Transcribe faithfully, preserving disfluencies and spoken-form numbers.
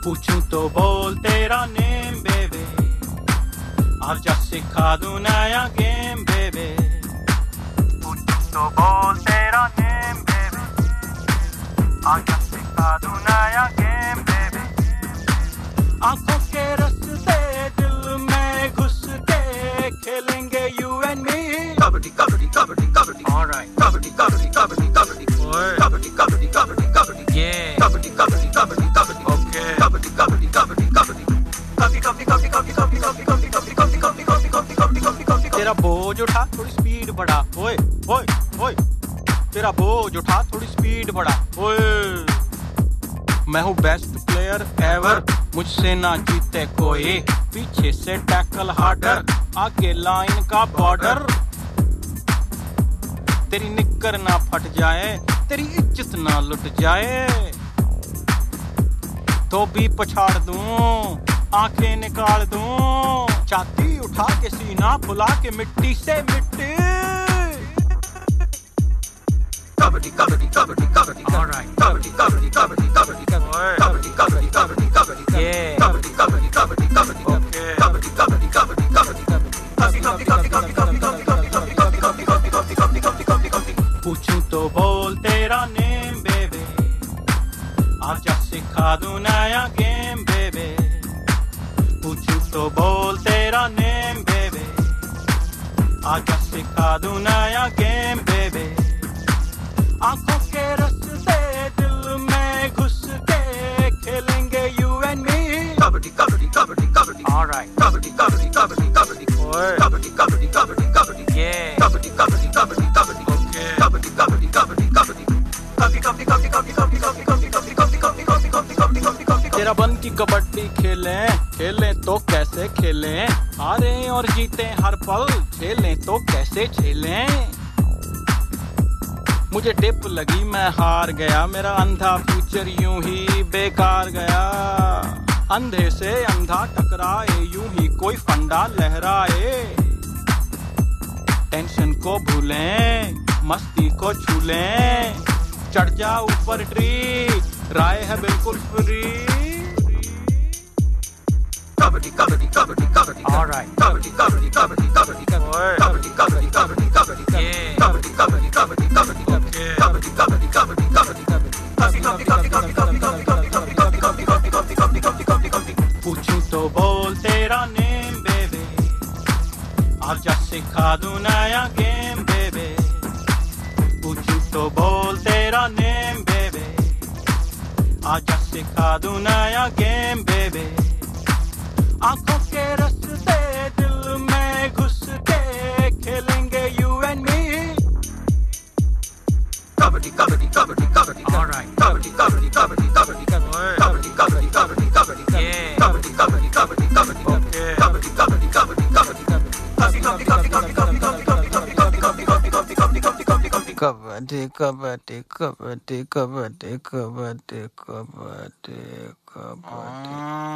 पूछूं तो बोल तेरा नेम बेबे, आजा सिखा दूं नया गेम बेबे। पूछूं तो बोल तेरा नेम बेबे, आजा सिखा दूं नया गेम बेबे। आंखों के रास्ते दिल में घुस के खेलेंगे you and me. Kabaddi kabaddi kabaddi kabaddi, alright. Kabaddi kabaddi kabaddi kabaddi, kabaddi kabaddi kabaddi kabaddi, ये कबड्डी कबड्डी कबड्डी कबड्डी, ओके। कबड्डी कबड्डी कबड्डी कबड्डी, कबड्डी कबड्डी कबड्डी कबड्डी कबड्डी कबड्डी कबड्डी कबड्डी कबड्डी कबड्डी कबड्डी कबड्डी कबड्डी। तेरा बोझ उठा थोड़ी स्पीड बढ़ा, ओए ओए ओए। तेरा बोझ उठा थोड़ी स्पीड बढ़ा, ओए। मैं हूँ बेस्ट प्लेयर एवर, मुझसे ना जीते कोई। पीछे से टैकल हार्डर, आगे लाइन का बॉर्डर। तेरी निक्कर ना फट जाए, तेरी इज्जत ना लुट जाए, तो भी पछाड़ दूं, आंखें निकाल दूं। छाती उठा के सीना फुला के मिट्टी से मिट्टी। कबड्डी कबड्डी कबड्डी कबड्डी, ऑलराइट। कबड्डी कबड्डी कबड्डी कबड्डी कबड्डी कबड्डी कबड्डी कबड्डी, ये कबड्डी कबड्डी कबड्डी कबड्डी, ओके। कबड्डी कबड्डी कबड्डी कबड्डी, कबड्डी कबड्डी कबड्डी कबड्डी कबड्डी कबड्डी कबड्डी कबड्डी कबड्डी कबड्डी कबड्डी कबड्डी कबड्डी। पूछूं तो बोल तेरा नेम बेबे, आजा सिखा दूं नया गेम बेबे। पूछूं तो बोल तेरा नेम बेबे, आजा सिखा दूं नया गेम बेबे। आंखों के रास्ते दिल में घुस के खेलेंगे you and me. Kabaddi kabaddi kabaddi kabaddi, alright. Kabaddi kabaddi kabaddi kabaddi, kabaddi kabaddi kabaddi kabaddi, ये कबड्डी कबड्डी कबड्डी कबड्डी, ओके। कबड्डी कबड्डी कबड्डी कबड्डी, कबड्डी कबड्डी कबड्डी कबड्डी कबड्डी कबड्डी कबड्डी कबड्डी कबड्डी कबड्डी कबड्डी कबड्डी कबड्डी कबड्डी। तेरा बन की कबड्डी खेलें, खेलें तो कैसे खेलें, हारे और जीते हर पल, खेलें तो कैसे झेलें। मुझे डिप लगी मैं हार गया, मेरा अंधा फ्यूचर यूं ही बेकार गया। अंधे से अंधा टकराए, यूं ही कोई फंडा लहराए। टेंशन को भूलें, मस्ती को छू लें, चढ़ जा ऊपर ट्री, राय है बिल्कुल फ्री। कबड्डी कबड्डी कबड्डी कबड्डी, ऑलराइट। कबड्डी कबड्डी कबड्डी कबड्डी, कबड्डी कबड्डी कबड्डी कबड्डी, ये कबड्डी कबड्डी कबड्डी कबड्डी, ओके। कबड्डी कबड्डी कबड्डी कबड्डी, कबड्डी कबड्डी कबड्डी कबड्डी कबड्डी कबड्डी कबड्डी कबड्डी कबड्डी कबड्डी कबड्डी कबड्डी कबड्डी कबड्डी। पूछूं तो बोल तेरा नेम बेबे, आजा सिखा दूं नया गेम बेबे। पूछूं तो बोल तेरा नेम बेबे, आजा सिखा दूं नया गेम बेबे। आंखों के रास्ते दिल में घुस के खेलेंगे you and me. Kabaddi kabaddi kabaddi kabaddi, alright. Kabaddi kabaddi kabaddi kabaddi, kabaddi kabaddi kabaddi kabaddi, ये कबड्डी कबड्डी कबड्डी कबड्डी, ओके। कबड्डी कबड्डी कबड्डी कबड्डी, कबड्डी कबड्डी कबड्डी कबड्डी कबड्डी कबड्डी कबड्डी कबड्डी कबड्डी कबड्डी कबड्डी कबड्डी कबड्डी कबड्डी। कबड्डी कबड्डी कबड्डी कबड्डी कबड्डी कबड्डी कबड्डी कबड्डी।